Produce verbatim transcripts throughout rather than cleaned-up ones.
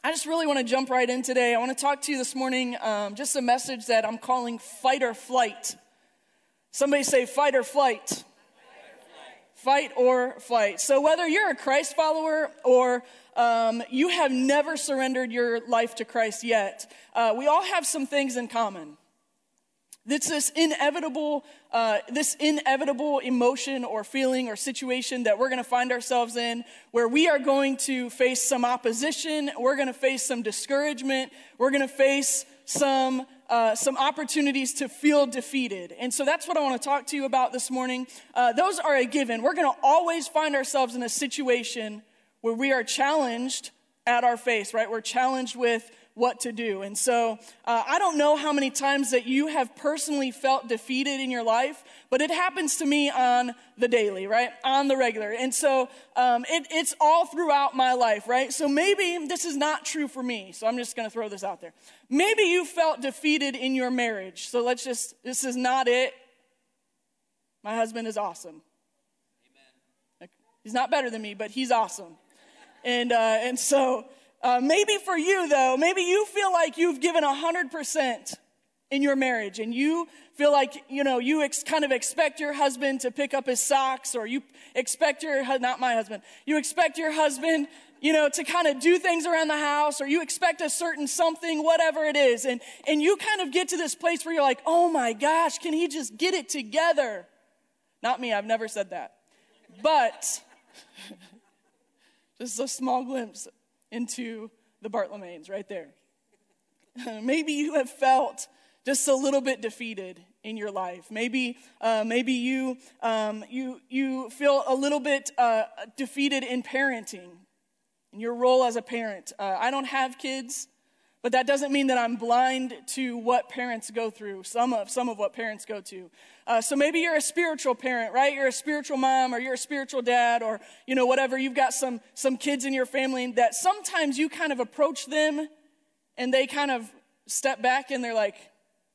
I just really want to jump right in today. I want to talk to you this morning, um, just a message that I'm calling fight or flight. Somebody say fight or flight. Fight or flight. Fight or flight. So whether you're a Christ follower or um, you have never surrendered your life to Christ yet, uh, we all have some things in common. It's this inevitable, uh, this inevitable emotion or feeling or situation that we're going to find ourselves in, where we are going to face some opposition, we're going to face some discouragement, we're going to face some uh, some opportunities to feel defeated. And so that's what I want to talk to you about this morning. Uh, those are a given. We're going to always find ourselves in a situation where we are challenged at our face, right? We're challenged with what to do. And so uh, I don't know how many times that you have personally felt defeated in your life, but it happens to me on the daily, right? On the regular. And so um, it, it's all throughout my life, right? So maybe this is not true for me. So I'm just going to throw this out there. Maybe you felt defeated in your marriage. So let's just, this is not it. My husband is awesome. Amen. He's not better than me, but he's awesome. And, uh, and so, uh, maybe for you though, maybe you feel like you've given a hundred percent in your marriage and you feel like, you know, you ex- kind of expect your husband to pick up his socks, or you expect your, not my husband, you expect your husband, you know, to kind of do things around the house, or you expect a certain something, whatever it is. And, and you kind of get to this place where you're like, oh my gosh, can he just get it together? Not me. I've never said that, but just a small glimpse into the Bartlemanes right there. Maybe you have felt just a little bit defeated in your life. Maybe, uh, maybe you um, you you feel a little bit uh, defeated in parenting, in your role as a parent. Uh, I don't have kids, but that doesn't mean that I'm blind to what parents go through, some of some of what parents go to. Uh, so maybe you're a spiritual parent, right? You're a spiritual mom, or you're a spiritual dad, or, you know, whatever. You've got some some kids in your family that sometimes you kind of approach them and they kind of step back and they're like,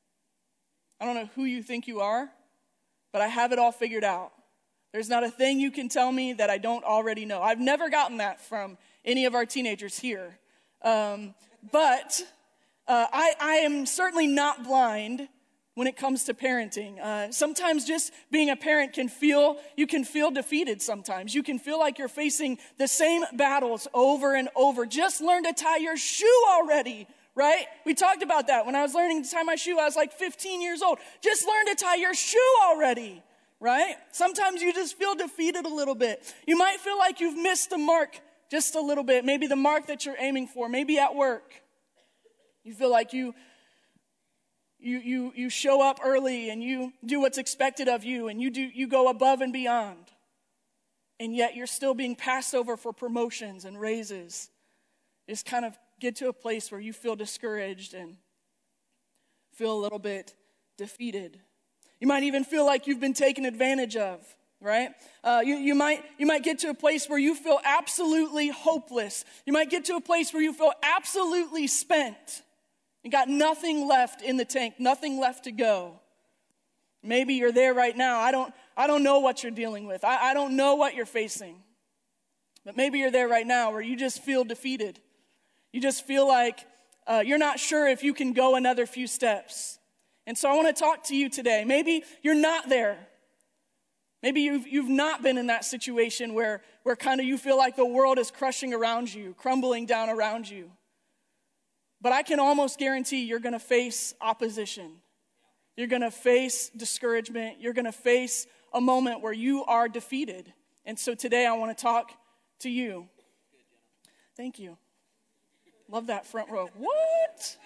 I don't know who you think you are, but I have it all figured out. There's not a thing you can tell me that I don't already know. I've never gotten that from any of our teenagers here. Um, but uh, I, I am certainly not blind when it comes to parenting. Uh, sometimes just being a parent can feel, you can feel defeated sometimes. You can feel like you're facing the same battles over and over. Just learn to tie your shoe already, right? We talked about that. When I was learning to tie my shoe, I was like fifteen years old. Just learn to tie your shoe already, right? Sometimes you just feel defeated a little bit. You might feel like you've missed the mark just a little bit, maybe the mark that you're aiming for, maybe at work. You feel like you, you, you, you show up early and you do what's expected of you, and you do, you go above and beyond. And yet you're still being passed over for promotions and raises. Just kind of get to a place where you feel discouraged and feel a little bit defeated. You might even feel like you've been taken advantage of. Right? Uh, you, you might, you might get to a place where you feel absolutely hopeless. You might get to a place where you feel absolutely spent. You got nothing left in the tank, nothing left to go. Maybe you're there right now. I don't, I don't know what you're dealing with. I, I don't know what you're facing. But maybe you're there right now where you just feel defeated. You just feel like uh, you're not sure if you can go another few steps. And so I want to talk to you today. Maybe you're not there. Maybe you've, you've not been in that situation where, where kind of you feel like the world is crushing around you, crumbling down around you. But I can almost guarantee you're going to face opposition. You're going to face discouragement. You're going to face a moment where you are defeated. And so today I want to talk to you. Thank you. Love that front row. What?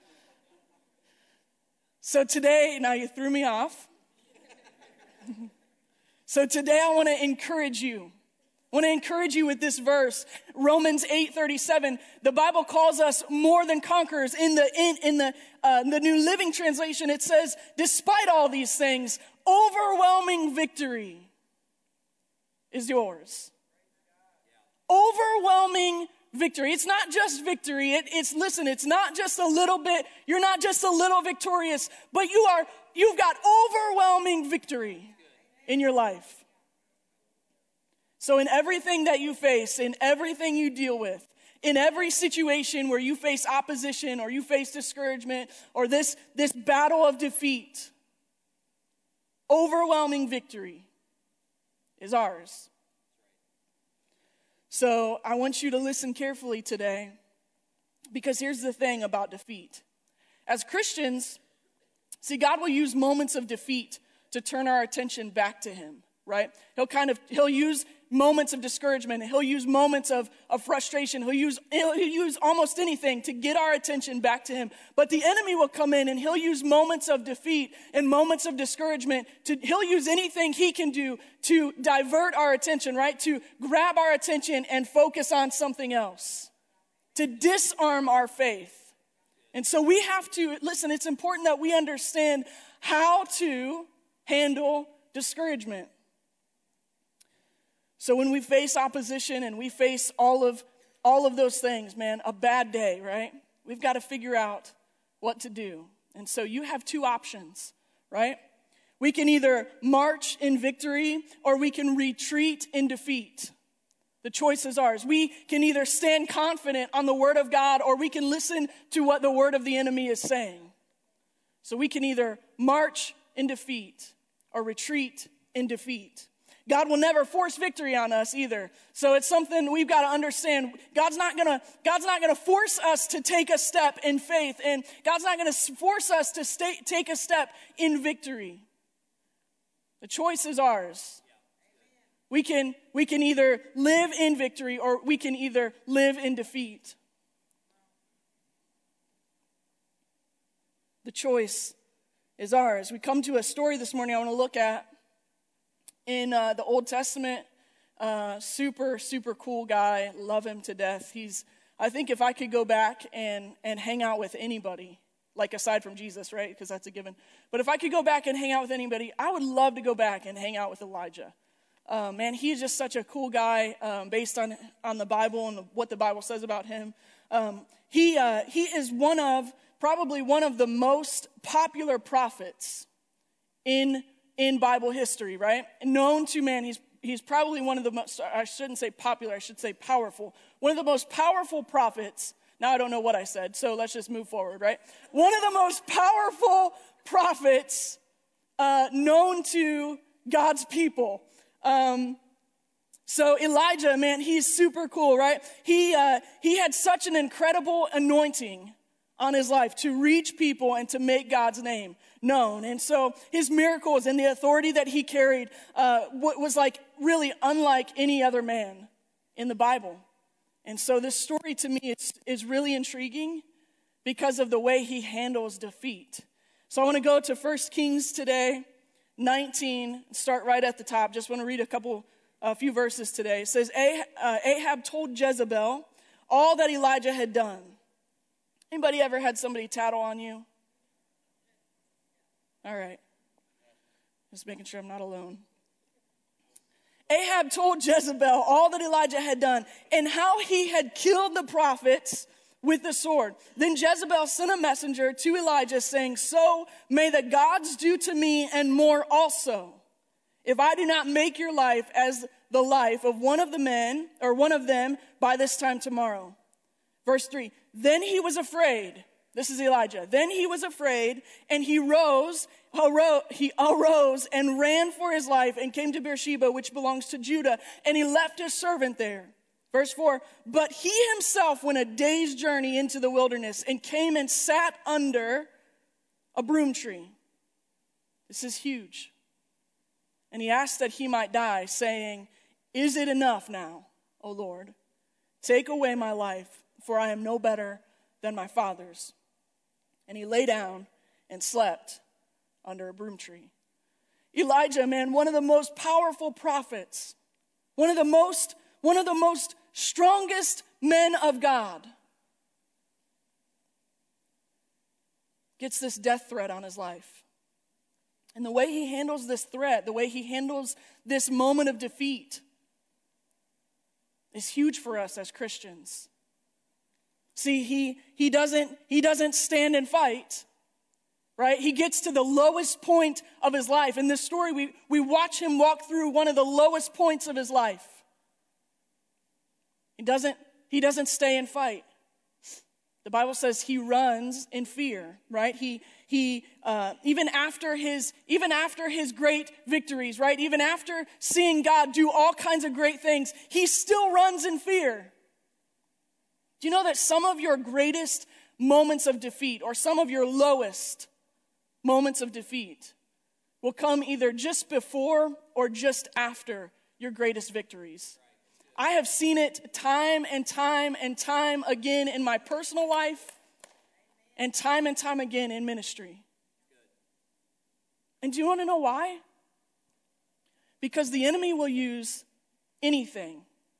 So today, now you threw me off. So today I want to encourage you. I want to encourage you with this verse, Romans eight thirty-seven. The Bible calls us more than conquerors. In the in, in the uh, the New Living Translation, it says, "Despite all these things, overwhelming victory is yours." Overwhelming victory. It's not just victory. It, it's listen. It's not just a little bit. You're not just a little victorious, but you are. You've got overwhelming victory in your life. So in everything that you face, in everything you deal with, In every situation where you face opposition or you face discouragement or this, this battle of defeat, overwhelming victory is ours. So I want you to listen carefully today, because here's the thing about defeat. As Christians, see, God will use moments of defeat to turn our attention back to him, right? He'll kind of, he'll use moments of discouragement. He'll use moments of, of frustration. He'll use, he'll use almost anything to get our attention back to him. But the enemy will come in and he'll use moments of defeat and moments of discouragement. To, he'll use anything he can do to divert our attention, right? To grab our attention and focus on something else. To disarm our faith. And so we have to, listen, it's important that we understand how to handle discouragement. So when we face opposition and we face all of all of those things, man, a bad day, right? We've got to figure out what to do. And so you have two options, right? We can either march in victory or we can retreat in defeat. The choice is ours. We can either stand confident on the word of God or we can listen to what the word of the enemy is saying. So we can either march in defeat or retreat in defeat. God will never force victory on us either. So it's something we've got to understand. God's not gonna, God's not gonna force us to take a step in faith, and God's not gonna force us to stay, take a step in victory. The choice is ours. We can, we can either live in victory or we can either live in defeat. The choice is ours. We come to a story this morning I want to look at in uh, the Old Testament. Uh, super, super cool guy. Love him to death. He's, I think if I could go back and, and hang out with anybody, like aside from Jesus, right? Because that's a given. But if I could go back and hang out with anybody, I would love to go back and hang out with Elijah. Uh, man, he's just such a cool guy um, based on, on the Bible and the, what the Bible says about him. Um, he uh, he is one of, probably one of the most popular prophets in in Bible history, right? Known to man, he's he's probably one of the most, I shouldn't say popular, I should say powerful. One of the most powerful prophets. Now I don't know what I said, so let's just move forward, right? One of the most powerful prophets uh, known to God's people. Um, so Elijah, man, he's super cool, right? He uh, he had such an incredible anointing on his life to reach people and to make God's name known. And so his miracles and the authority that he carried uh, was like really unlike any other man in the Bible. And so this story to me is, is really intriguing because of the way he handles defeat. So I want to go to First Kings today, nineteen, start right at the top. Just want to read a couple, a few verses today. It says, Ahab told Jezebel all that Elijah had done. Anybody ever had somebody tattle on you? All right. Just making sure I'm not alone. Ahab told Jezebel all that Elijah had done and how he had killed the prophets with the sword. Then Jezebel sent a messenger to Elijah saying, so may the gods do to me and more also, if I do not make your life as the life of one of the men or one of them by this time tomorrow. Verse three, then he was afraid. This is Elijah. Then he was afraid and he rose, arose, he arose and ran for his life and came to Beersheba, which belongs to Judah, and he left his servant there. Verse four, but he himself went a day's journey into the wilderness and came and sat under a broom tree. This is huge. And he asked that he might die, saying, is it enough now, O Lord? Take away my life, for I am no better than my fathers. And he lay down and slept under a broom tree. Elijah, man, one of the most powerful prophets, one of the most, one of the most strongest men of God, gets this death threat on his life. And the way he handles this threat, the way he handles this moment of defeat is huge for us as Christians. See, he, he doesn't, he doesn't stand and fight, right? He gets to the lowest point of his life. In this story, we, we watch him walk through one of the lowest points of his life. He doesn't, he doesn't stay and fight. The Bible says he runs in fear, right? He he uh, even after his even after his great victories, right? Even after seeing God do all kinds of great things, he still runs in fear. Do you know that some of your greatest moments of defeat, or some of your lowest moments of defeat, will come either just before or just after your greatest victories? I have seen it time and time and time again in my personal life and time and time again in ministry. And do you want to know why? Because the enemy will use anything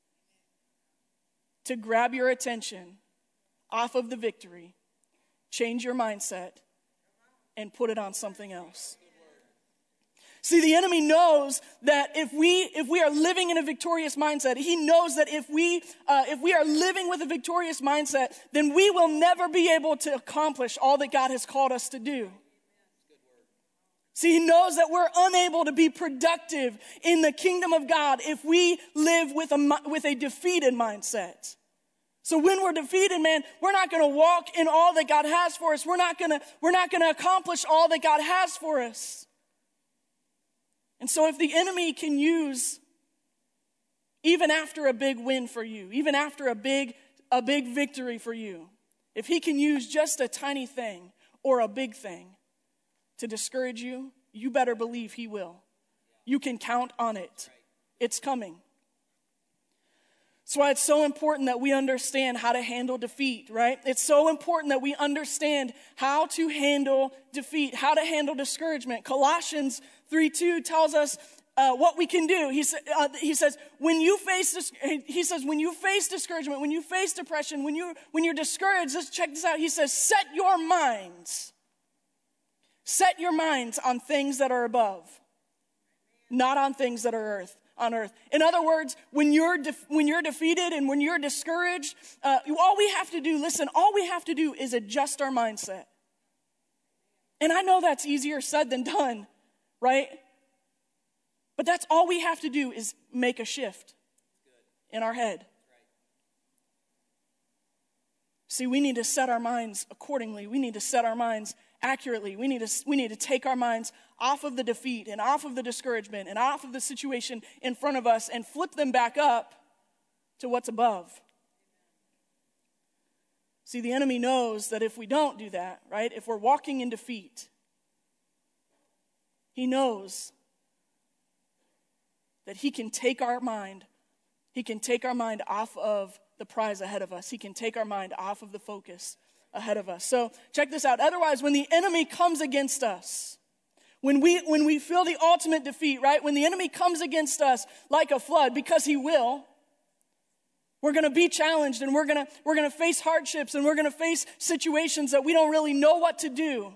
to grab your attention off of the victory, change your mindset, and put it on something else. See, the enemy knows that if we if we are living in a victorious mindset, he knows that if we uh, if we are living with a victorious mindset, then we will never be able to accomplish all that God has called us to do. See, he knows that we're unable to be productive in the kingdom of God if we live with a with a defeated mindset. So when we're defeated, man, we're not going to walk in all that God has for us. We're not going to we're not going to accomplish all that God has for us. And so if the enemy can use, even after a big win for you, even after a big, a big victory for you, if he can use just a tiny thing or a big thing to discourage you, you better believe he will. You can count on it. It's coming. That's why it's so important that we understand how to handle defeat, right? It's so important that we understand how to handle defeat, how to handle discouragement. Colossians three two tells us uh, what we can do. He, sa- uh, he says, when you face dis- he says, when you face discouragement, when you face depression, when you when you're discouraged, let's check this out. He says, set your minds, set your minds on things that are above, not on things that are earth. On earth. In other words, when you're de- when you're defeated and when you're discouraged, uh, all we have to do, listen, all we have to do is adjust our mindset. And I know that's easier said than done, right? But that's all we have to do is make a shift in our head. See, we need to set our minds accordingly. We need to set our minds accurately. We need to we need to take our minds off of the defeat and off of the discouragement and off of the situation in front of us and flip them back up to what's above. See, the enemy knows that if we don't do that, right, if we're walking in defeat, he knows that he can take our mind, he can take our mind off of the prize ahead of us. He can take our mind off of the focus ahead of us. So check this out. Otherwise, when the enemy comes against us, when we when we feel the ultimate defeat, right? When the enemy comes against us like a flood, because he will, we're going to be challenged and we're going to we're going to face hardships and we're going to face situations that we don't really know what to do.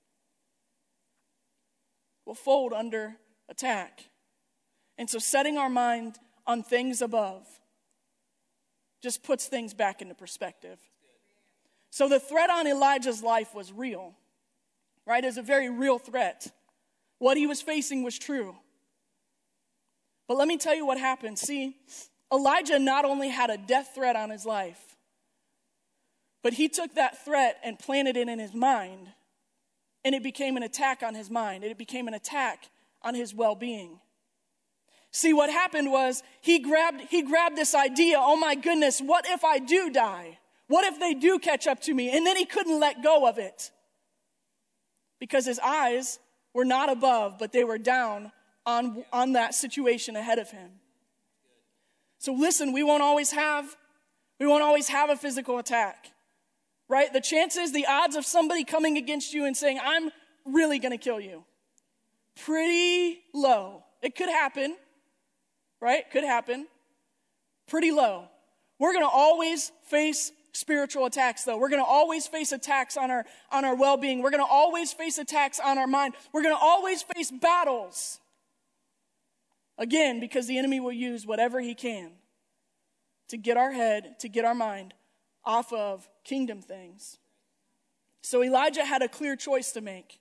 We'll fold under attack. And so setting our mind on things above just puts things back into perspective. So the threat on Elijah's life was real, right? It was a very real threat. What he was facing was true. But let me tell you what happened. See, Elijah not only had a death threat on his life, but he took that threat and planted it in his mind, and it became an attack on his mind. It became an attack on his well-being. See, what happened was he grabbed he grabbed this idea, oh my goodness, what if I do die? What if they do catch up to me? And then he couldn't let go of it because his eyes were not above, but they were down on, on that situation ahead of him. So listen, we won't always have, we won't always have a physical attack, right? The chances, the odds of somebody coming against you and saying, I'm really going to kill you, pretty low. It could happen. Right? Could happen. Pretty low. We're going to always face spiritual attacks, though. We're going to always face attacks on our, on our well-being. We're going to always face attacks on our mind. We're going to always face battles. Again, because the enemy will use whatever he can to get our head, to get our mind off of kingdom things. So Elijah had a clear choice to make.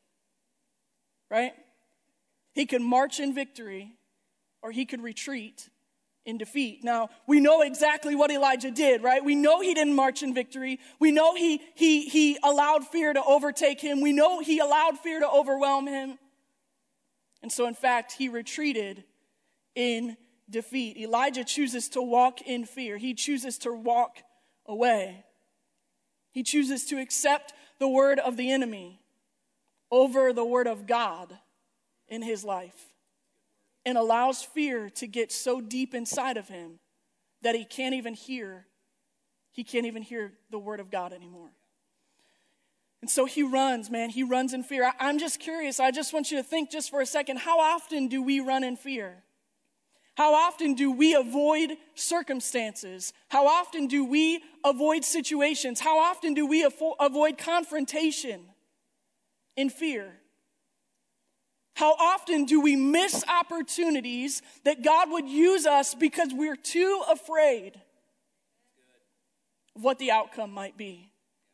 Right? He could march in victory, or he could retreat in defeat. Now, we know exactly what Elijah did, right? We know he didn't march in victory. We know he, he, he allowed fear to overtake him. We know he allowed fear to overwhelm him. And so, in fact, he retreated in defeat. Elijah chooses to walk in fear. He chooses to walk away. He chooses to accept the word of the enemy over the word of God in his life, and allows fear to get so deep inside of him that he can't even hear, he can't even hear the word of God anymore. And so he runs, man, he runs in fear. I, I'm just curious, I just want you to think just for a second, how often do we run in fear? How often do we avoid circumstances? How often do we avoid situations? How often do we avo- avoid confrontation in fear? How often do we miss opportunities that God would use us because we're too afraid of what the outcome might be?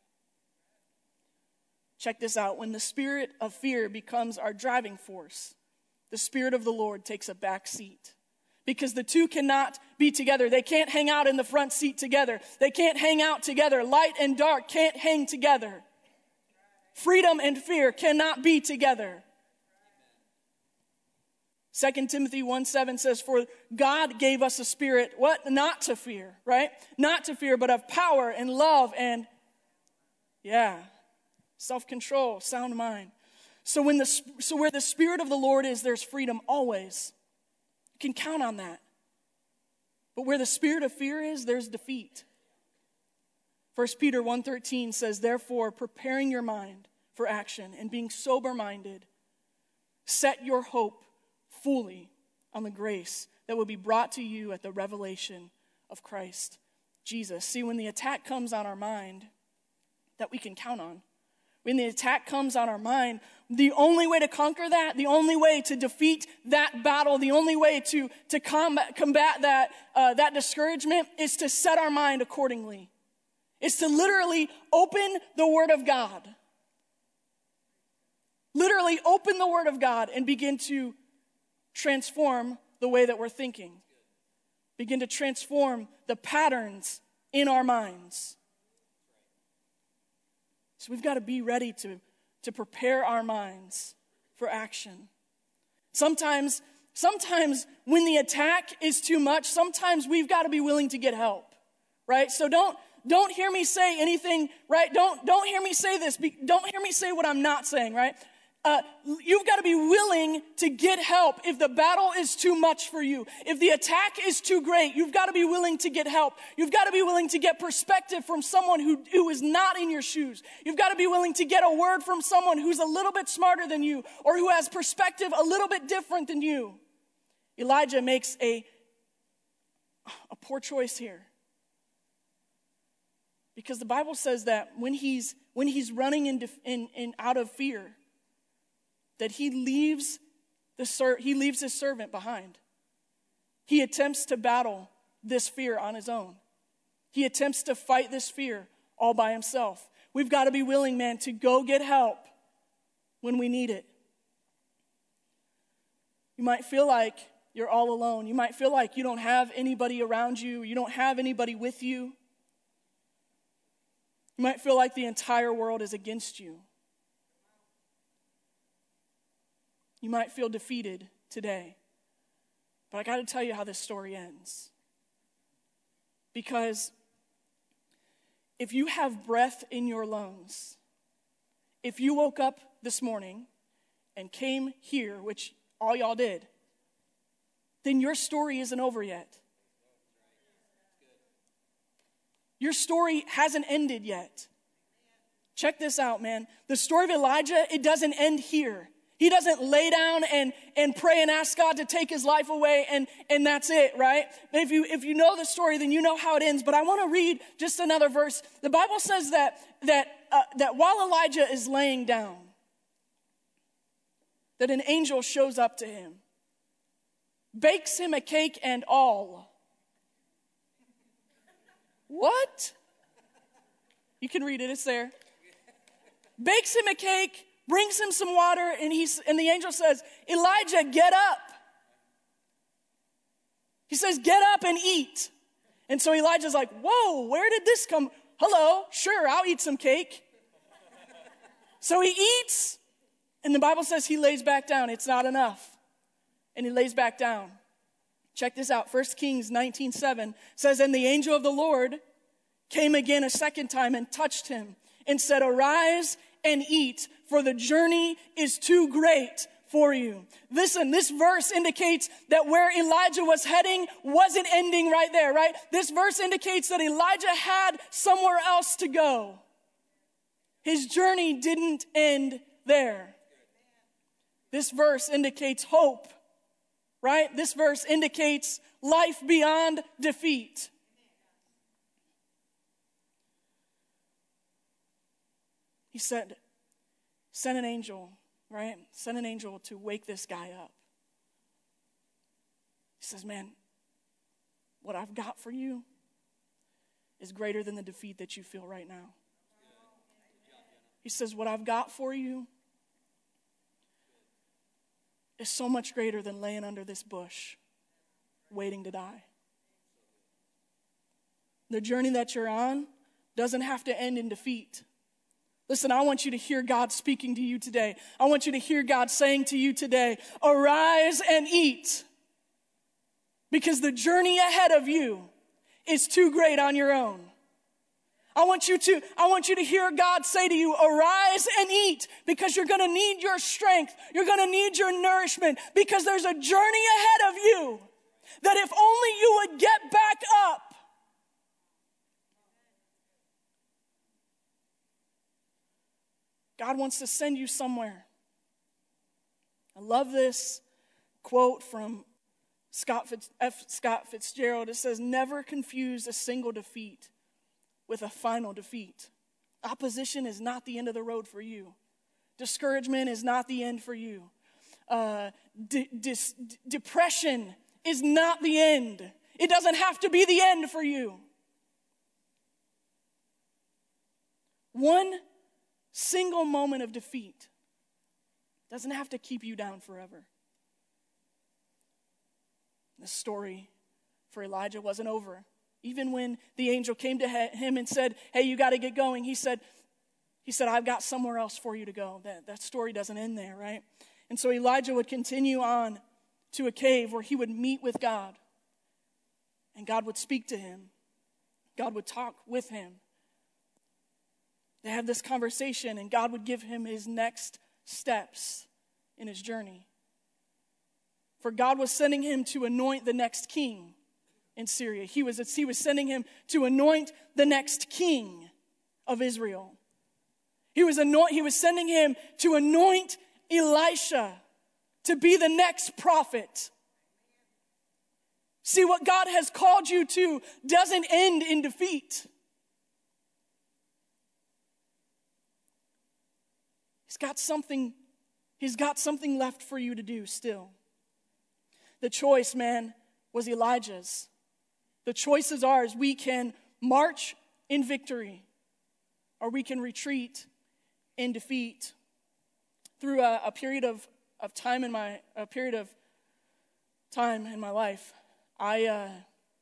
Check this out. When the spirit of fear becomes our driving force, the Spirit of the Lord takes a back seat. Because the two cannot be together. They can't hang out in the front seat together. They can't hang out together. Light and dark can't hang together. Freedom and fear cannot be together. Second Timothy one seven says, for God gave us a spirit, what? Not to fear, right? Not to fear, but of power and love and, yeah, self-control, sound mind. So when the so where the Spirit of the Lord is, there's freedom always. You can count on that. But where the spirit of fear is, there's defeat. First Peter one thirteen says, therefore, preparing your mind for action and being sober-minded, set your hope fully on the grace that will be brought to you at the revelation of Christ Jesus. See, when the attack comes on our mind that we can count on, when the attack comes on our mind, the only way to conquer that, the only way to defeat that battle, the only way to, to combat, combat that, uh, that discouragement is to set our mind accordingly. It's to literally open the Word of God. Literally open the Word of God and begin to transform the way that we're thinking. Begin to transform the patterns in our minds. So we've got to be ready to, to prepare our minds for action. Sometimes, sometimes when the attack is too much, sometimes we've got to be willing to get help, right? So don't, don't hear me say anything, right? Don't, don't hear me say this. Be, don't hear me say what I'm not saying, right? Uh, you've got to be willing to get help if the battle is too much for you. If the attack is too great, you've got to be willing to get help. You've got to be willing to get perspective from someone who, who is not in your shoes. You've got to be willing to get a word from someone who's a little bit smarter than you or who has perspective a little bit different than you. Elijah makes a, a poor choice here. Because the Bible says that when he's, when he's running in, in, in out of fear, that he leaves the ser- he leaves his servant behind. He attempts to battle this fear on his own. He attempts to fight this fear all by himself. We've got to be willing, man, to go get help when we need it. You might feel like you're all alone. You might feel like you don't have anybody around you. You don't have anybody with you. You might feel like the entire world is against you. You might feel defeated today. But I got to tell you how this story ends. Because if you have breath in your lungs, if you woke up this morning and came here, which all y'all did, then your story isn't over yet. Your story hasn't ended yet. Check this out, man. The story of Elijah, it doesn't end here. He doesn't lay down and, and pray and ask God to take his life away and, and that's it, right? If you, if you know the story, then you know how it ends. But I want to read just another verse. The Bible says that, that, uh, that while Elijah is laying down, that an angel shows up to him, bakes him a cake and all. What? You can read it, it's there. Bakes him a cake, brings him some water, and he's and the angel says, Elijah, get up. He says, get up and eat. And so Elijah's like, whoa, where did this come? Hello, sure, I'll eat some cake. So he eats, and the Bible says he lays back down. It's not enough. And he lays back down. Check this out. First Kings nineteen seven says, and the angel of the Lord came again a second time and touched him and said, arise and eat, for the journey is too great for you. Listen, this verse indicates that where Elijah was heading wasn't ending right there, right? This verse indicates that Elijah had somewhere else to go. His journey didn't end there. This verse indicates hope, right? This verse indicates life beyond defeat. He said, send an angel, right? Send an angel to wake this guy up. He says, man, what I've got for you is greater than the defeat that you feel right now. He says, what I've got for you is so much greater than laying under this bush, waiting to die. The journey that you're on doesn't have to end in defeat. Listen, I want you to hear God speaking to you today. I want you to hear God saying to you today, arise and eat. Because the journey ahead of you is too great on your own. I want you to, I want you to hear God say to you, arise and eat, because you're going to need your strength. You're going to need your nourishment, because there's a journey ahead of you that if only you would get back up. God wants to send you somewhere. I love this quote from Scott Fitz, F. Scott Fitzgerald. It says, never confuse a single defeat with a final defeat. Opposition is not the end of the road for you. Discouragement is not the end for you. Uh, de- dis- depression is not the end. It doesn't have to be the end for you. One single moment of defeat doesn't have to keep you down forever. The story for Elijah wasn't over. Even when the angel came to him and said, hey, you got to get going, he said, he said, I've got somewhere else for you to go. That, that story doesn't end there, right? And so Elijah would continue on to a cave where he would meet with God. And God would speak to him. God would talk with him. They had this conversation, and God would give him his next steps in his journey. For God was sending him to anoint the next king in Syria. He was, he was sending him to anoint the next king of Israel. He was, anoint, he was sending him to anoint Elisha to be the next prophet. See, what God has called you to doesn't end in defeat. He's got something, he's got something left for you to do still. The choice, man, was Elijah's. The choice is ours. We can march in victory, or we can retreat in defeat. Through a, a period of, of time in my a period of time in my life, I uh,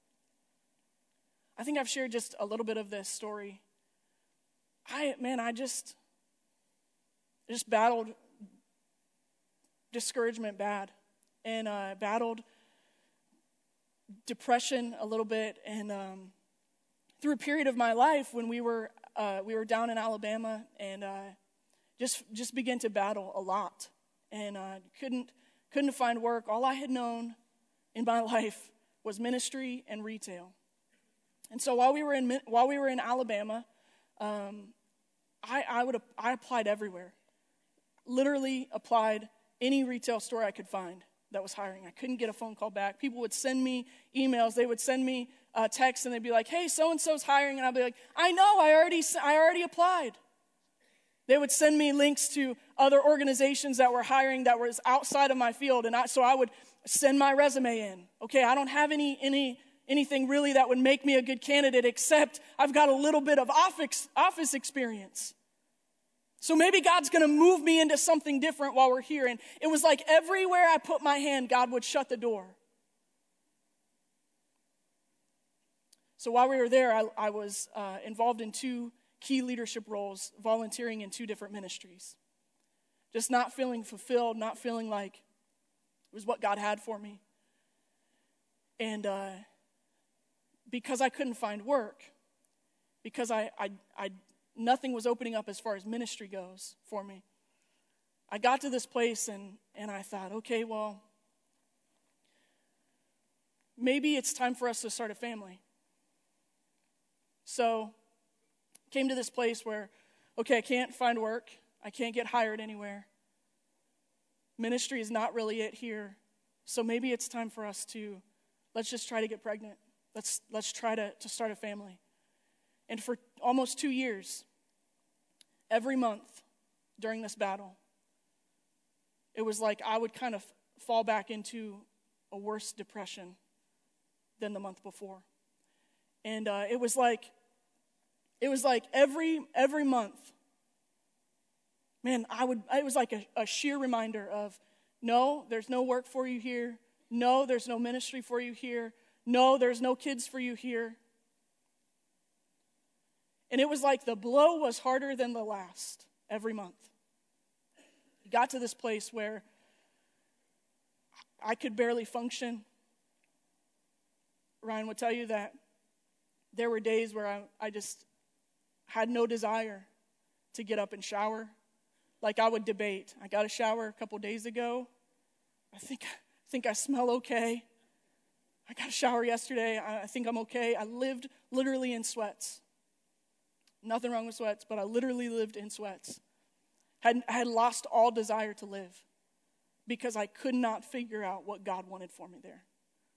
I think I've shared just a little bit of this story. I man, I just just battled discouragement bad, and uh, battled depression a little bit, and um, through a period of my life when we were uh, we were down in Alabama, and uh, just just began to battle a lot, and uh, couldn't couldn't find work. All I had known in my life was ministry and retail, and so while we were in while we were in Alabama, um, I I would I applied everywhere. Literally applied any retail store I could find that was hiring. I couldn't get a phone call back. People would send me emails. They would send me uh, texts, and they'd be like, hey, so-and-so's hiring. And I'd be like, I know, I already, I already applied. They would send me links to other organizations that were hiring that was outside of my field. And I, so I would send my resume in. Okay, I don't have any any anything really that would make me a good candidate, except I've got a little bit of office, office experience. So maybe God's going to move me into something different while we're here. And it was like everywhere I put my hand, God would shut the door. So while we were there, I, I was uh, involved in two key leadership roles, volunteering in two different ministries. Just not feeling fulfilled, not feeling like it was what God had for me. And uh, because I couldn't find work, because I, I, I nothing was opening up as far as ministry goes for me, I got to this place and, and I thought, okay, well, maybe it's time for us to start a family. So came to this place where, okay, I can't find work. I can't get hired anywhere. Ministry is not really it here. So maybe it's time for us to, let's just try to get pregnant. Let's let's try to, to start a family. And for almost two years, every month during this battle, it was like I would kind of fall back into a worse depression than the month before. And uh, it was like, it was like every every month, man, I would. It was like a, a sheer reminder of, no, there's no work for you here. No, there's no ministry for you here. No, there's no kids for you here. And it was like the blow was harder than the last every month. It got to this place where I could barely function. Ryan would tell you that there were days where I, I just had no desire to get up and shower. Like I would debate. I got a shower a couple days ago. I think, I think I smell okay. I got a shower yesterday. I, I think I'm okay. I lived literally in sweats. Nothing wrong with sweats, but I literally lived in sweats. Had, I had lost all desire to live because I could not figure out what God wanted for me there.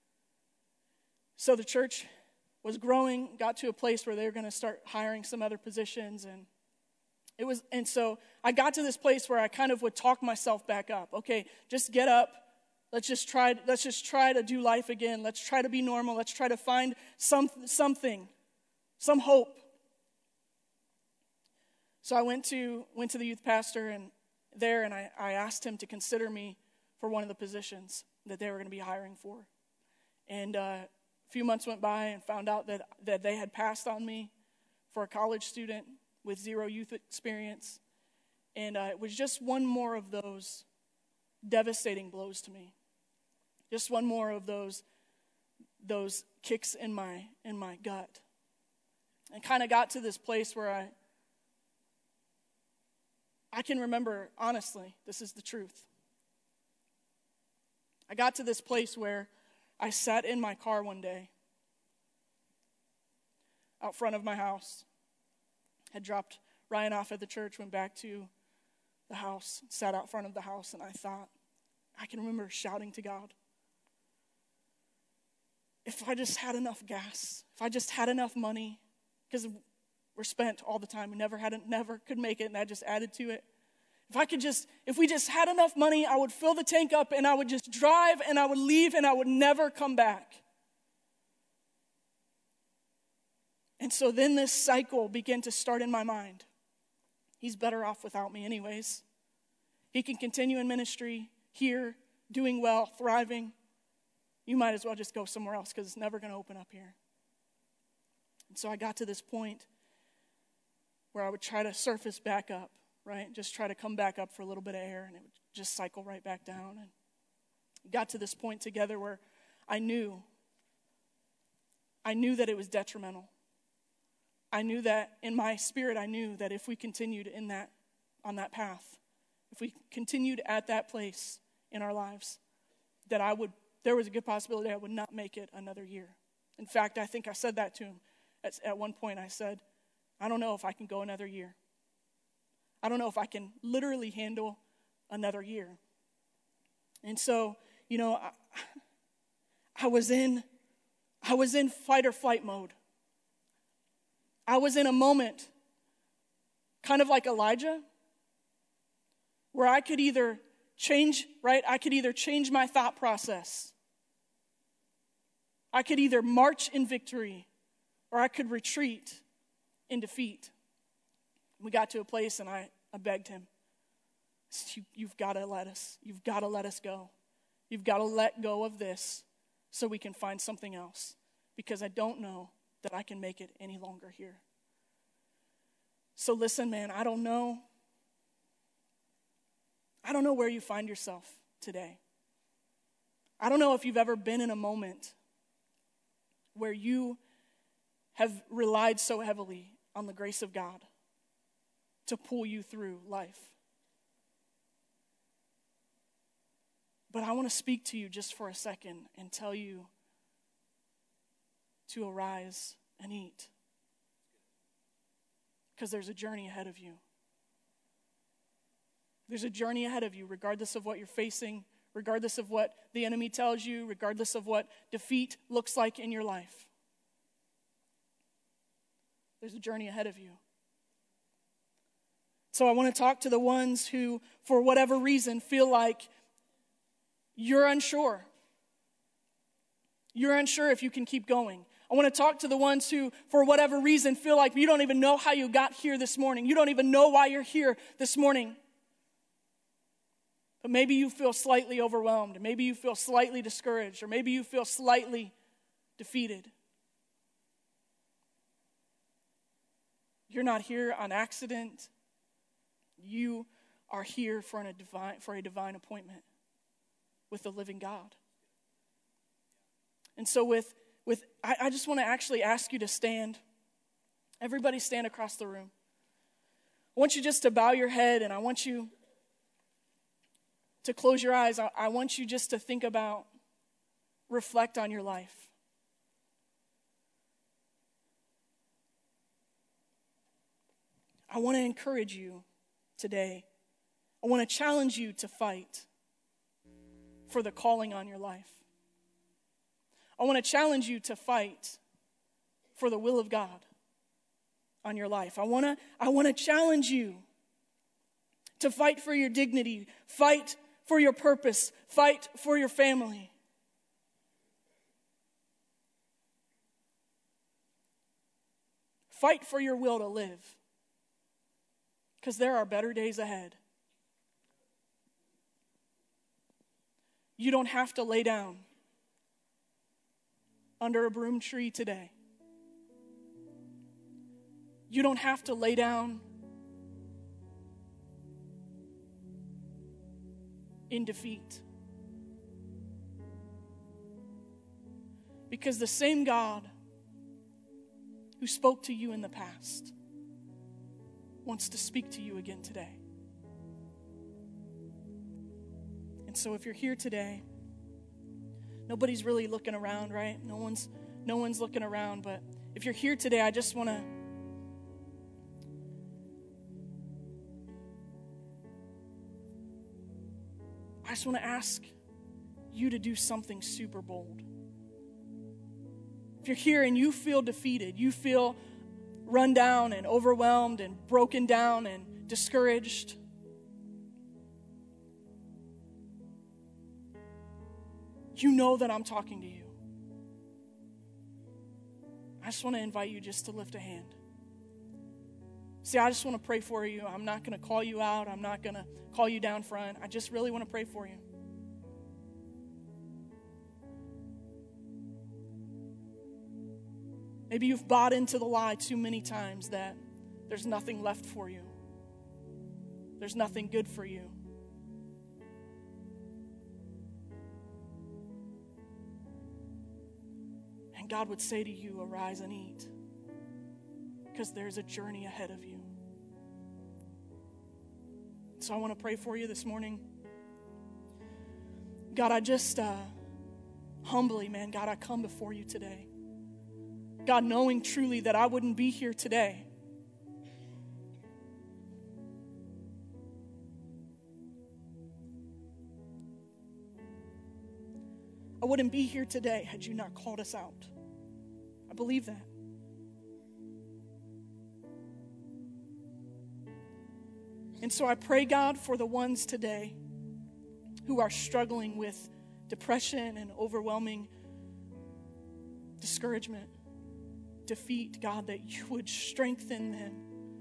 So the church was growing, got to a place where they were going to start hiring some other positions, and it was, and so I got to this place where I kind of would talk myself back up. Okay, just get up. Let's just try. Let's just try to do life again. Let's try to be normal. Let's try to find some something, some hope. So I went to went to the youth pastor and there, and I, I asked him to consider me for one of the positions that they were going to be hiring for. And uh, a few months went by and found out that that they had passed on me for a college student with zero youth experience. And uh, it was just one more of those devastating blows to me. Just one more of those those kicks in my in my gut. And kind of got to this place where I I can remember, honestly, this is the truth. I got to this place where I sat in my car one day out front of my house. Had dropped Ryan off at the church, went back to the house, sat out front of the house, and I thought, I can remember shouting to God, if I just had enough gas, if I just had enough money, because we're spent all the time, we never had it, never could make it, and that just added to it. If I could just, if we just had enough money, I would fill the tank up, and I would just drive, and I would leave, and I would never come back. And so then this cycle began to start in my mind. He's better off without me anyways. He can continue in ministry here, doing well, thriving. You might as well just go somewhere else because it's never going to open up here. And so I got to this point where I would try to surface back up, right? Just try to come back up for a little bit of air, and it would just cycle right back down. And got to this point together where I knew, I knew that it was detrimental. I knew that in my spirit, I knew that if we continued in that, on that path, if we continued at that place in our lives, that I would, there was a good possibility I would not make it another year. In fact, I think I said that to him at, at one point. I said, I don't know if I can go another year. I don't know if I can literally handle another year. And so, you know, I, I was in, I was in fight or flight mode. I was in a moment, kind of like Elijah, where I could either change, right? I could either change my thought process. I could either march in victory, or I could retreat in defeat. We got to a place, and I, I begged him, you, you've got to let us, you've got to let us go. You've got to let go of this so we can find something else, because I don't know that I can make it any longer here. So listen, man, I don't know. I don't know where you find yourself today. I don't know if you've ever been in a moment where you have relied so heavily on the grace of God to pull you through life. But I want to speak to you just for a second and tell you to arise and eat. Because there's a journey ahead of you. There's a journey ahead of you, regardless of what you're facing, regardless of what the enemy tells you, regardless of what defeat looks like in your life. There's a journey ahead of you. So I want to talk to the ones who, for whatever reason, feel like you're unsure. You're unsure if you can keep going. I want to talk to the ones who, for whatever reason, feel like you don't even know how you got here this morning. You don't even know why you're here this morning. But maybe you feel slightly overwhelmed, or maybe you feel slightly discouraged, or maybe you feel slightly defeated. You're not here on accident. You are here for, a divine, for a divine appointment with the living God. And so with, with I, I just want to actually ask you to stand. Everybody stand across the room. I want you just to bow your head, and I want you to close your eyes. I, I want you just to think about, reflect on your life. I want to encourage you today. I want to challenge you to fight for the calling on your life. I want to challenge you to fight for the will of God on your life. I want to I want to challenge you to fight for your dignity, fight for your purpose, fight for your family. Fight for your will to live. Because there are better days ahead. You don't have to lay down under a broom tree today. You don't have to lay down in defeat. Because the same God who spoke to you in the past wants to speak to you again today. And so if you're here today, nobody's really looking around, right? No one's no one's looking around, but if you're here today, I just want to I just want to ask you to do something super bold. If you're here and you feel defeated, you feel run down and overwhelmed and broken down and discouraged, you know that I'm talking to you. I just want to invite you just to lift a hand. See, I just want to pray for you. I'm not going to call you out. I'm not going to call you down front. I just really want to pray for you. Maybe you've bought into the lie too many times that there's nothing left for you. There's nothing good for you. And God would say to you, arise and eat, because there's a journey ahead of you. So I want to pray for you this morning. God, I just uh, humbly, man, God, I come before you today. God, knowing truly that I wouldn't be here today. I wouldn't be here today had you not called us out. I believe that. And so I pray, God, for the ones today who are struggling with depression and overwhelming discouragement, defeat, God, that you would strengthen them.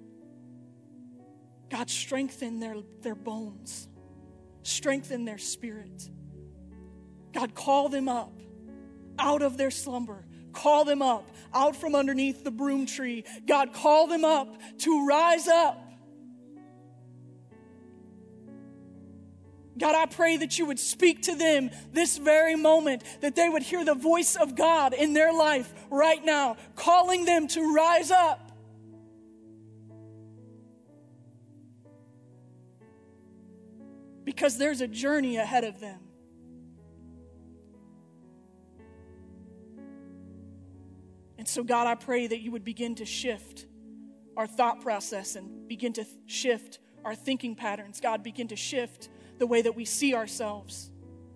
God, strengthen their, their bones. Strengthen their spirit. God, call them up out of their slumber. Call them up out from underneath the broom tree. God, call them up to rise up. God, I pray that you would speak to them this very moment, that they would hear the voice of God in their life right now, calling them to rise up. Because there's a journey ahead of them. And so, God, I pray that you would begin to shift our thought process and begin to shift our thinking patterns. God, begin to shift the way that we see ourselves.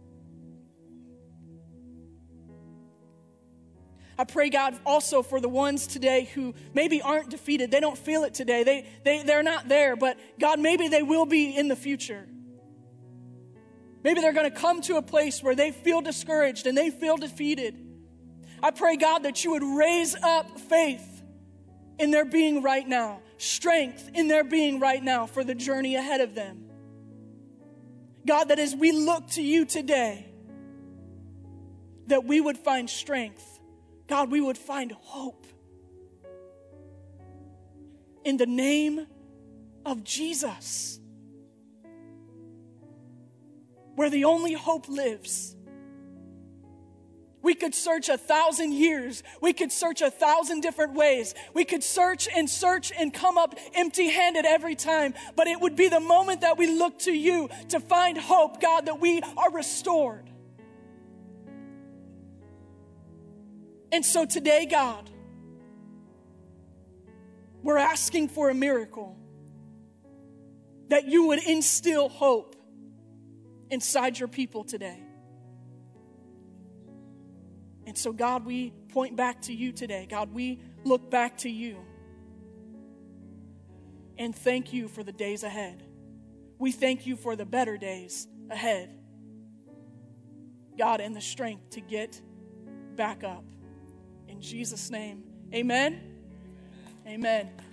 I pray, God, also for the ones today who maybe aren't defeated. They don't feel it today. They, they, they're not there, but God, maybe they will be in the future. Maybe they're going to come to a place where they feel discouraged and they feel defeated. I pray, God, that you would raise up faith in their being right now, strength in their being right now for the journey ahead of them. God, that as we look to you today, that we would find strength. God, we would find hope. In the name of Jesus, where the only hope lives. We could search a thousand years. We could search a thousand different ways. We could search and search and come up empty-handed every time. But it would be the moment that we look to you to find hope, God, that we are restored. And so today, God, we're asking for a miracle. That you would instill hope inside your people today. And so, God, we point back to you today. God, we look back to you and thank you for the days ahead. We thank you for the better days ahead. God, and the strength to get back up. In Jesus' name, amen. Amen.